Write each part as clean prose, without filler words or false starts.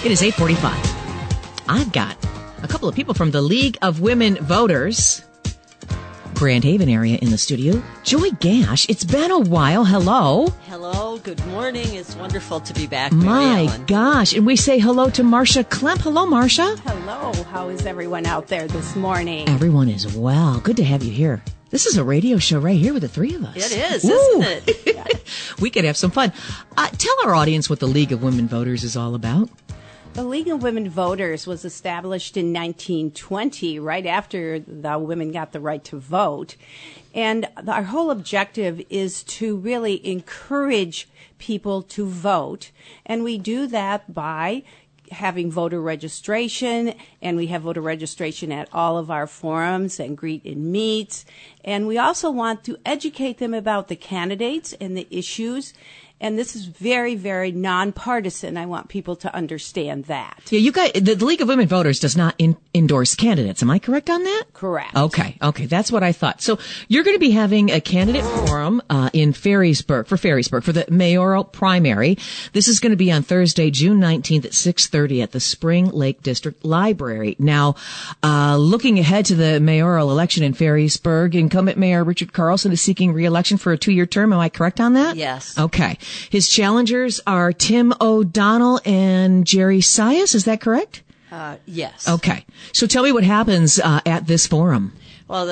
It is 8:45. I've got a couple of people from the League of Women Voters, Grand Haven area, in the studio. Joy Gash, it's been a while. Hello. Hello. Good morning. It's wonderful to be back. My gosh. And we say hello to Marcia Klemp. Hello, Marcia. Hello. How is everyone out there this morning? Everyone is well. Good to have you here. This is a radio show right here with the three of us. It is, isn't it? Yeah. We could have some fun. Tell our audience what the League of Women Voters is all about. The League of Women Voters was established in 1920, right after the women got the right to vote. And our whole objective is to really encourage people to vote. And we do that by having voter registration, and we have voter registration at all of our forums and greet and meets. And we also want to educate them about the candidates and the issues. And this is very, very nonpartisan. I want people to understand that. Yeah, you guys, the League of Women Voters does not endorse candidates. Am I correct on that? Correct. Okay, that's what I thought. So you're going to be having a candidate forum in Ferrysburg for the mayoral primary. This is going to be on Thursday, June 19th at 6:30 at the Spring Lake District Library. Now, looking ahead to the mayoral election in Ferrysburg, incumbent Mayor Richard Carlson is seeking re-election for a 2-year term. Am I correct on that? Yes. Okay. His challengers are Tim O'Donnell and Jerry Sias. Is that correct? Yes. Okay. So tell me what happens at this forum. Well,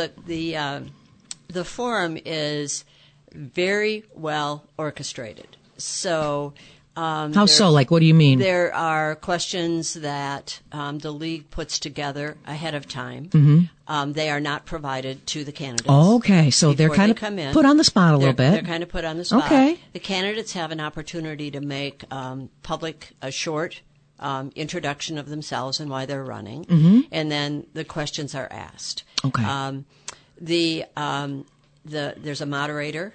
the forum is very well orchestrated. So how so? Like, what do you mean? There are questions that the league puts together ahead of time. Mm-hmm. They are not provided to the candidates. Oh, okay, so they're kind of put on the spot a little bit. They're kind of put on the spot. Okay. The candidates have an opportunity to make public a short introduction of themselves and why they're running, mm-hmm. and then the questions are asked. Okay. There's a moderator.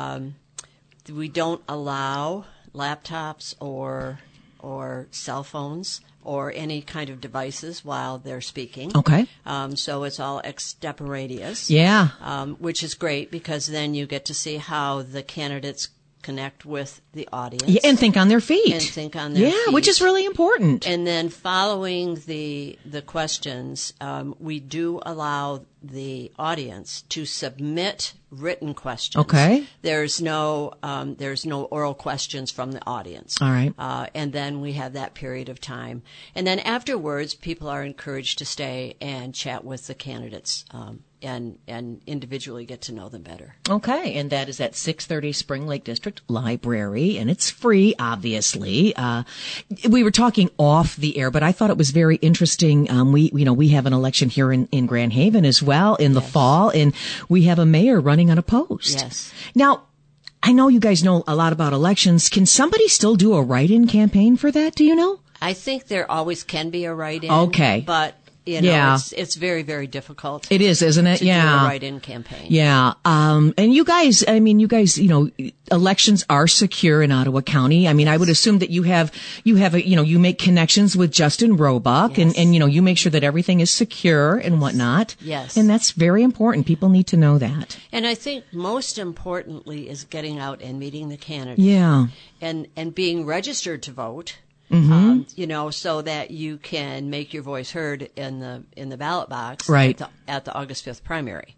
We don't allow laptops or cell phones or any kind of devices while they're speaking. Okay. So it's all extemporaneous. Yeah. Which is great because then you get to see how the candidates connect with the audience. Yeah, and think on their feet. Yeah, which is really important. And then following the questions, we do allow the audience to submit written questions. Okay. There's no oral questions from the audience. All right. And then we have that period of time. And then afterwards, people are encouraged to stay and chat with the candidates and individually get to know them better. Okay, and that is at 6:30 Spring Lake District Library, and it's free, obviously. We were talking off the air, but I thought it was very interesting. We have an election here in Grand Haven as well in the fall, and we have a mayor running unopposed. Yes. Now, I know you guys know a lot about elections. Can somebody still do a write-in campaign for that? Do you know? I think there always can be a write-in. Okay. But it's very, very difficult. It is, isn't it? To do a write-in campaign. Yeah. And you guys, elections are secure in Ottawa County. I mean, yes. I would assume that you make connections with Justin Roebuck, yes. and you make sure that everything is secure and whatnot. Yes. And that's very important. People need to know that. And I think most importantly is getting out and meeting the candidates. Yeah. And being registered to vote. Mm-hmm. So that you can make your voice heard in the ballot box right. at the August 5th primary.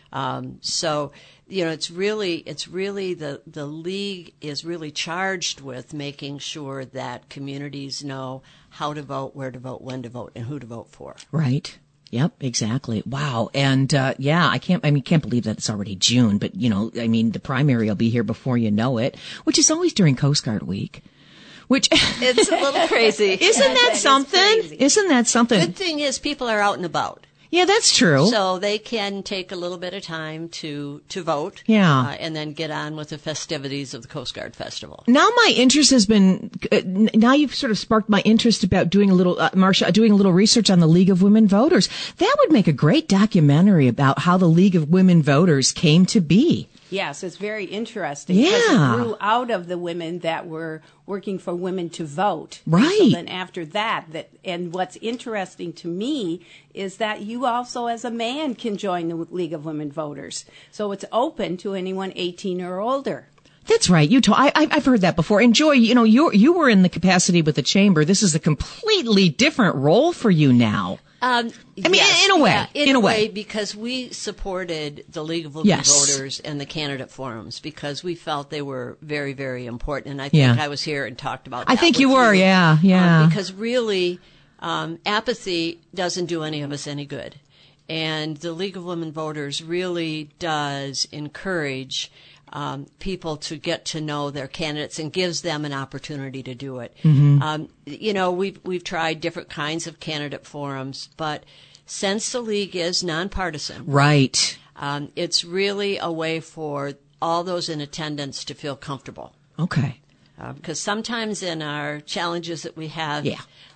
It's really the league is really charged with making sure that communities know how to vote, where to vote, when to vote, and who to vote for. Right. Yep, exactly. Wow. And, I can't believe that it's already June, but, the primary will be here before you know it, which is always during Coast Guard Week. Which it's a little crazy. Isn't that something? Isn't that something? Good thing is people are out and about. Yeah, that's true. So they can take a little bit of time to vote. Yeah. And then get on with the festivities of the Coast Guard Festival. Now my interest has been, now you've sort of sparked my interest about doing a little, Marcia, doing a little research on the League of Women Voters. That would make a great documentary about how the League of Women Voters came to be. Yes, it's very interesting. Yeah. Because it grew out of the women that were working for women to vote. Right. So then after that, and what's interesting to me is that you also as a man can join the League of Women Voters. So it's open to anyone 18 or older. That's right. I've heard that before. And Joy, you were in the capacity with the chamber. This is a completely different role for you now. Yes, in a way. Yeah, in a way, because we supported the League of Women Voters and the candidate forums because we felt they were very, very important. And I think I was here and talked about that. I think you were, yeah. Because really, apathy doesn't do any of us any good. And the League of Women Voters really does encourage people to get to know their candidates and gives them an opportunity to do it. We've tried different kinds of candidate forums, but since the League is nonpartisan, right, it's really a way for all those in attendance to feel comfortable. Okay. Because sometimes in our challenges that we have,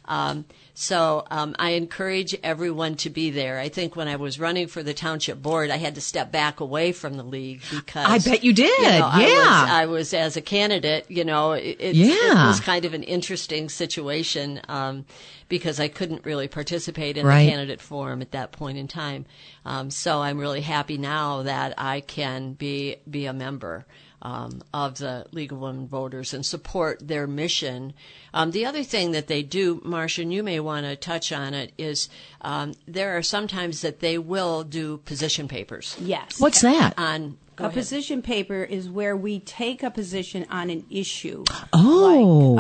I encourage everyone to be there. I think when I was running for the township board, I had to step back away from the League because I bet you did. I was as a candidate. It was kind of an interesting situation because I couldn't really participate in the candidate forum at that point in time. So I'm really happy now that I can be a member of the League of Women Voters and support their mission. The other thing that they do, Marcia, and you may want to touch on it, is there are sometimes that they will do position papers. Yes. What's that? A position paper is where we take a position on an issue. Oh.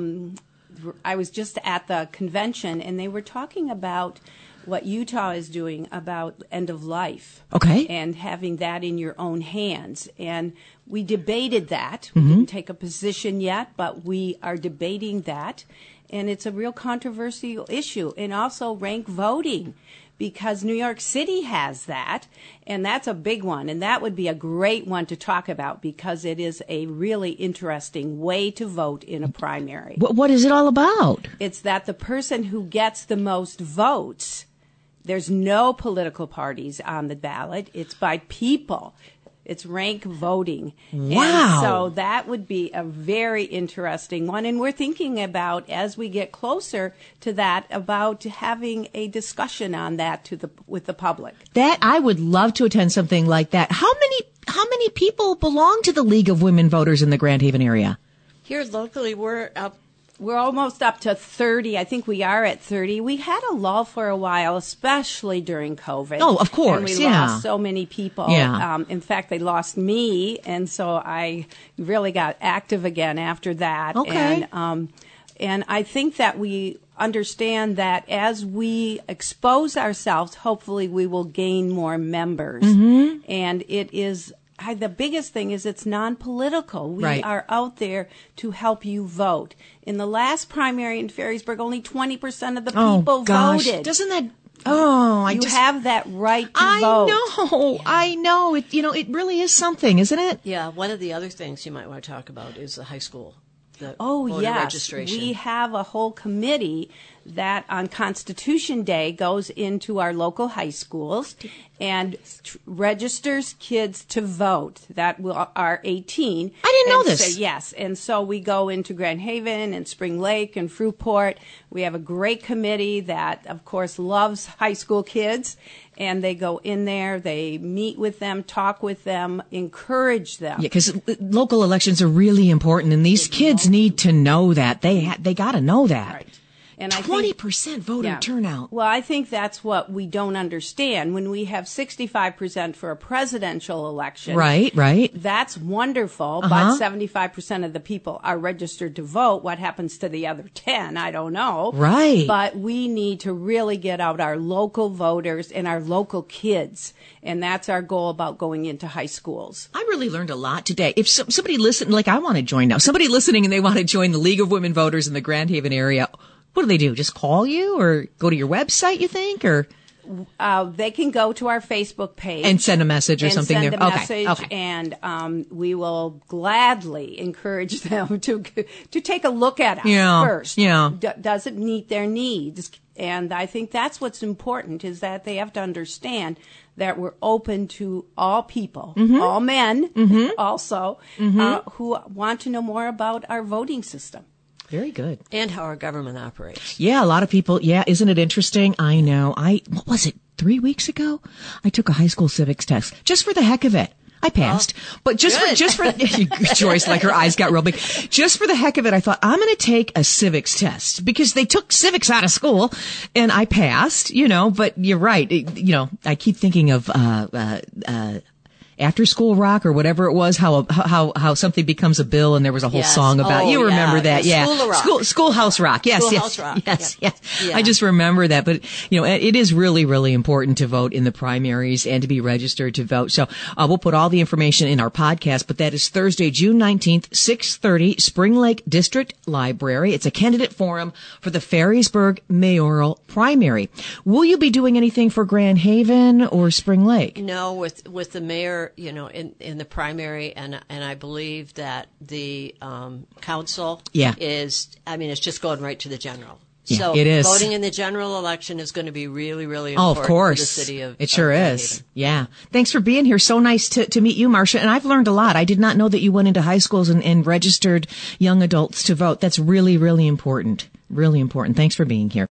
Like, I was just at the convention, and they were talking about what Utah is doing about end of life. Okay. And having that in your own hands. And we debated that. We didn't take a position yet, but we are debating that. And it's a real controversial issue. And also rank voting, because New York City has that. And that's a big one. And that would be a great one to talk about because it is a really interesting way to vote in a primary. What is it all about? It's that the person who gets the most votes, there's no political parties on the ballot. It's by people. It's rank voting. Wow. And so that would be a very interesting one. And we're thinking about, as we get closer to that, about having a discussion on that with the public. That I would love to attend something like that. How many people belong to the League of Women Voters in the Grand Haven area? Here locally, we're almost up to 30. I think we are at 30. We had a lull for a while, especially during COVID. Oh, of course, and we lost so many people. Yeah. In fact, they lost me, and so I really got active again after that. Okay. And I think that we understand that as we expose ourselves, hopefully we will gain more members. Mm-hmm. And it is... the biggest thing is it's non-political. We are out there to help you vote. In the last primary in Ferrysburg, only 20% of the people voted. Doesn't that... Oh, you have that right to vote. I know. It really is something, isn't it? Yeah. One of the other things you might want to talk about is the high school. Registration. We have a whole committee that on Constitution Day goes into our local high schools and registers kids to vote that are 18. I didn't know this. So, yes. And so we go into Grand Haven and Spring Lake and Fruitport. We have a great committee that, of course, loves high school kids. And they go in there, they meet with them, talk with them, encourage them. Yeah, because local elections are really important, and these kids need to know that. They got to know that. Right. And 20% voter turnout. Well, I think that's what we don't understand. When we have 65% for a presidential election. Right. That's wonderful, but 75% of the people are registered to vote. What happens to the other 10? I don't know. Right. But we need to really get out our local voters and our local kids. And that's our goal about going into high schools. I really learned a lot today. If somebody listening, like I want to join now, somebody listening and they want to join the League of Women Voters in the Grand Haven area, what do? Just call you or go to your website, you think? Or they can go to our Facebook page. And send a message or something there. Okay. And we will gladly encourage them to take a look at us first. Yeah. Does it meet their needs? And I think that's what's important, is that they have to understand that we're open to all people, all men also, who want to know more about our voting system. Very good. And how our government operates. Yeah, a lot of people. Yeah, isn't it interesting? I know. What was it, 3 weeks ago? I took a high school civics test just for the heck of it. I passed, but just for Joyce, like her eyes got real big. Just for the heck of it, I thought I'm going to take a civics test because they took civics out of school, and I passed. But you're right. I keep thinking of After School Rock or whatever it was, how something becomes a bill, and there was a whole song about. You remember that? Schoolhouse Rock. Yes. Yeah. I just remember that. But it is really, really important to vote in the primaries and to be registered to vote. So we'll put all the information in our podcast. But that is Thursday, June 19th, 6:30, Spring Lake District Library. It's a candidate forum for the Ferrysburg mayoral primary. Will you be doing anything for Grand Haven or Spring Lake? No, with the mayor, in the primary, and I believe that the council is, it's just going right to the general. Yeah, so it is. Voting in the general election is going to be really, really important of course. For the city of It sure Grand is. Haven. Yeah. Thanks for being here. So nice to meet you, Marcia. And I've learned a lot. I did not know that you went into high schools and registered young adults to vote. That's really, really important. Really important. Thanks for being here.